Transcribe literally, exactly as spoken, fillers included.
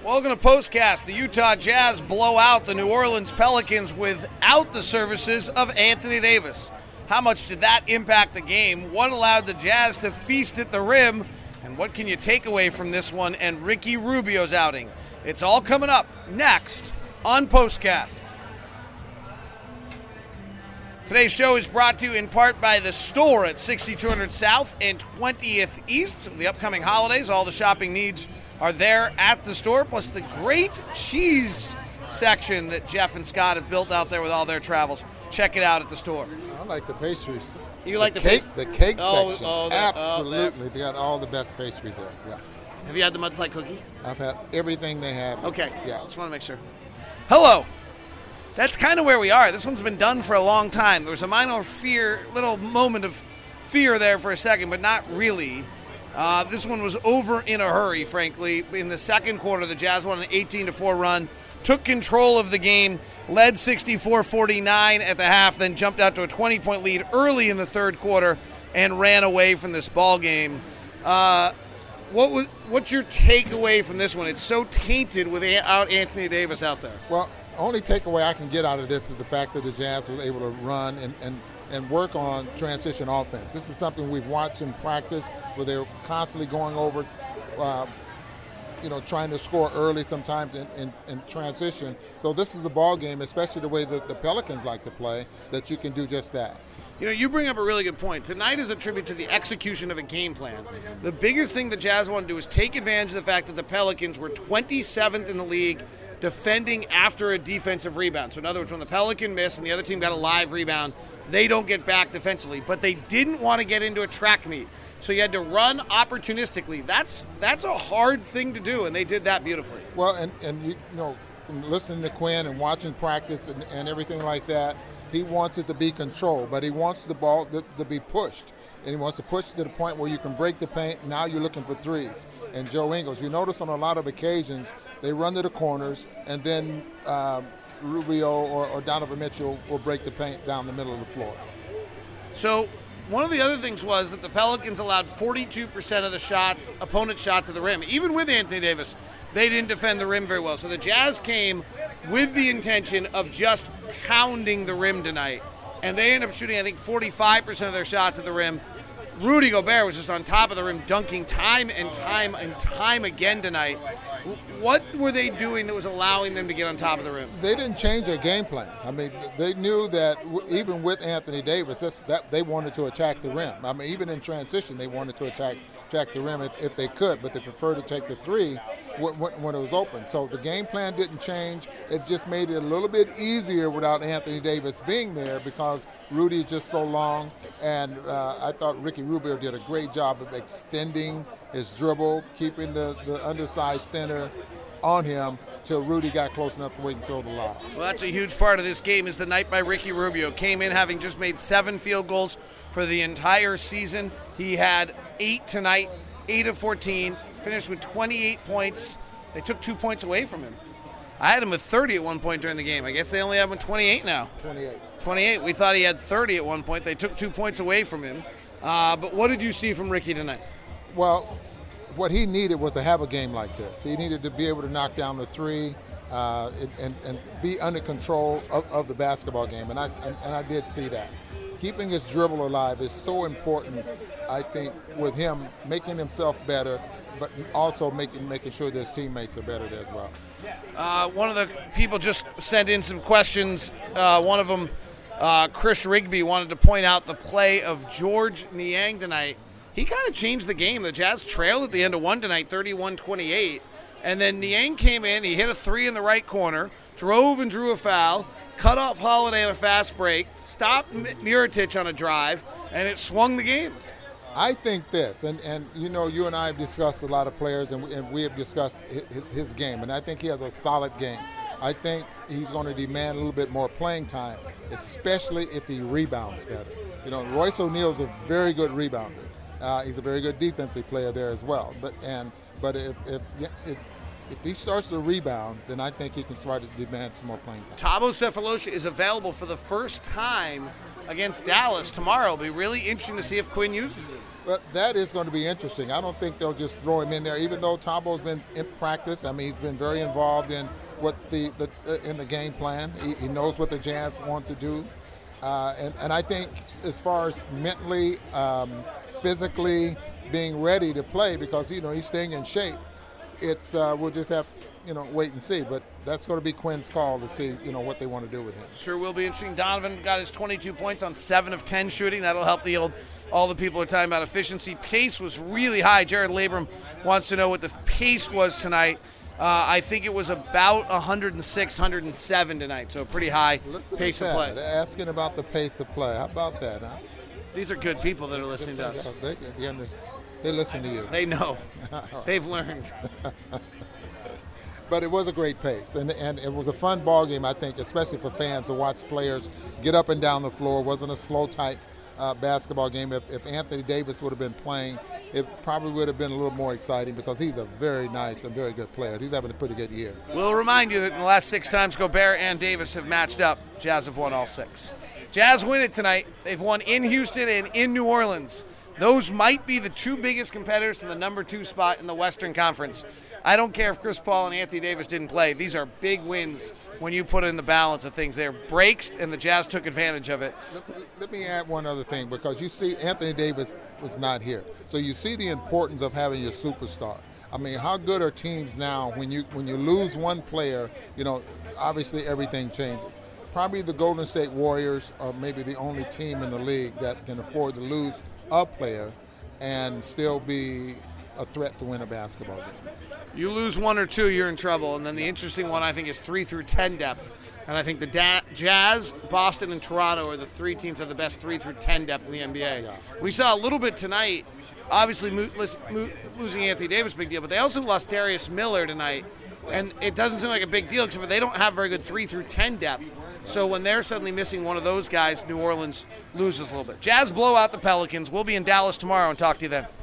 Welcome to Postcast. The Utah Jazz blow out the New Orleans Pelicans without the services of Anthony Davis. How much did that impact the game? What allowed the Jazz to feast at the rim? And what can you take away from this one and Ricky Rubio's outing? It's all coming up next on Postcast. Today's show is brought to you in part by The Store at sixty-two hundred South and twentieth East. So the upcoming holidays, all the shopping needs are there at The Store, plus the great cheese section that Jeff and Scott have built out there with all their travels. Check it out at The Store. I like the pastries. You the like the cake? pa- The cake oh, section. oh, the, Absolutely. Oh, they got all the best pastries there. Yeah. Have you had the mudslide cookie? I've had everything they have. Okay. Yeah. Just want to make sure. Hello. That's kind of where we are. This one's been done for a long time. There was a minor fear, little moment of fear there for a second, but not really. Uh, this one was over in a hurry, frankly. In the second quarter, the Jazz won an eighteen to four run, took control of the game, led sixty-four forty-nine at the half, then jumped out to a twenty-point lead early in the third quarter and ran away from this ball game. Uh, what was, what's your takeaway from this one? It's so tainted without Anthony Davis out there. Well, only takeaway I can get out of this is the fact that the Jazz was able to run and, and, and work on transition offense. This is something we've watched in practice where they're constantly going over, uh, you know, trying to score early sometimes in, in, in transition. So this is a ball game, especially the way that the Pelicans like to play, that you can do just that. You know, you bring up a really good point. Tonight is a tribute to the execution of a game plan. The biggest thing the Jazz want to do is take advantage of the fact that the Pelicans were twenty-seventh in the league defending after a defensive rebound. So in other words, when the Pelican missed and the other team got a live rebound, they don't get back defensively. But they didn't want to get into a track meet. So you had to run opportunistically. That's that's a hard thing to do, and they did that beautifully. Well, and, and you, you know, from listening to Quinn and watching practice and, and everything like that, he wants it to be controlled, but he wants the ball to, to be pushed. And he wants to push to the point where you can break the paint. Now you're looking for threes. And Joe Ingles, you notice on a lot of occasions, they run to the corners, and then um, Rubio or, or Donovan Mitchell will break the paint down the middle of the floor. So one of the other things was that the Pelicans allowed forty-two percent of the shots, opponent shots at the rim. Even with Anthony Davis, they didn't defend the rim very well. So the Jazz came with the intention of just pounding the rim tonight. And they ended up shooting, I think, forty-five percent of their shots at the rim. Rudy Gobert was just on top of the rim, dunking time and time and time again tonight. What were they doing that was allowing them to get on top of the rim? They didn't change their game plan. I mean, they knew that w- even with Anthony Davis, that's, that they wanted to attack the rim. I mean, even in transition, they wanted to attack attack the rim if, if they could, but they preferred to take the three when, when it was open. So the game plan didn't change. It just made it a little bit easier without Anthony Davis being there because Rudy is just so long. And uh, I thought Ricky Rubio did a great job of extending his dribble, keeping the, the undersized center on him till Rudy got close enough to wait and throw the lob. Well, that's a huge part of this game is the night by Ricky Rubio. Came in having just made seven field goals for the entire season. He had eight tonight, eight of fourteen, finished with twenty-eight points. They took two points away from him. I had him with thirty at one point during the game. I guess they only have him with twenty-eight now. twenty-eight. twenty-eight. We thought he had thirty at one point. They took two points away from him. Uh, but what did you see from Ricky tonight? Well, what he needed was to have a game like this. He needed to be able to knock down the three uh, and, and be under control of, of the basketball game, and I, and, and I did see that. Keeping his dribble alive is so important, I think, with him making himself better, but also making making sure that his teammates are better there as well. Uh, one of the people just sent in some questions. Uh, one of them, uh, Chris Rigby, wanted to point out the play of George Niang tonight. He kind of changed the game. The Jazz trailed at the end of one tonight, thirty-one twenty-eight. And then Niang came in. He hit a three in the right corner, drove and drew a foul, cut off Holiday on a fast break, stopped Mirotic on a drive, and it swung the game. I think this, and, and you know, you and I have discussed a lot of players, and we, and we have discussed his, his game, and I think he has a solid game. I think he's going to demand a little bit more playing time, especially if he rebounds better. You know, Royce O'Neal's a very good rebounder. Uh, he's a very good defensive player there as well. But and but if if, if if he starts to rebound, then I think he can start to demand some more playing time. Thabo Sefolosha is available for the first time against Dallas tomorrow. It'll be really interesting to see if Quinn uses it. Well, that is going to be interesting. I don't think they'll just throw him in there, even though Tombo's been in practice. I mean, he's been very involved in what the, the uh, in the game plan. He, he knows what the Jazz want to do, uh, and and I think as far as mentally, um, physically being ready to play, because you know he's staying in shape. It's uh, we'll just have you know wait and see. But that's going to be Quinn's call to see you know what they want to do with him. Sure will be interesting. Donovan got his twenty-two points on seven of ten shooting. That'll help the old. All the people are talking about efficiency. Pace was really high. Jared Labram wants to know what the pace was tonight. Uh, I think it was about one oh six, one oh seven tonight, so pretty high Listen pace to of play. that. They're asking about the pace of play. How about that, huh? These are good people that are listening to us. They, they, they listen to you. They know. They've learned. But it was a great pace, and and it was a fun ball game, I think, especially for fans to watch players get up and down the floor. It wasn't a slow, tight uh, basketball game. If, if Anthony Davis would have been playing, it probably would have been a little more exciting because he's a very nice and very good player. He's having a pretty good year. We'll remind you that in the last six times Gobert and Davis have matched up, Jazz have won all six. Jazz win it tonight. They've won in Houston and in New Orleans. Those might be the two biggest competitors to the number two spot in the Western Conference. I don't care if Chris Paul and Anthony Davis didn't play. These are big wins when you put in the balance of things. They're breaks, and the Jazz took advantage of it. Let, let me add one other thing, because you see Anthony Davis was not here. So you see the importance of having your superstar. I mean, how good are teams now when you when you lose one player, you know, obviously everything changes. Probably the Golden State Warriors are maybe the only team in the league that can afford to lose a player and still be a threat to win a basketball game. You lose one or two, you're in trouble. And then the interesting one, I think, is three through ten depth. And I think the da- Jazz, Boston, and Toronto are the three teams that are the best three through ten depth in the N B A. Yeah. We saw a little bit tonight. Obviously, mo- mo- losing Anthony Davis, big deal. But they also lost Darius Miller tonight. And it doesn't seem like a big deal, except for they don't have very good three through ten depth. So when they're suddenly missing one of those guys, New Orleans loses a little bit. Jazz blow out the Pelicans. We'll be in Dallas tomorrow and talk to you then.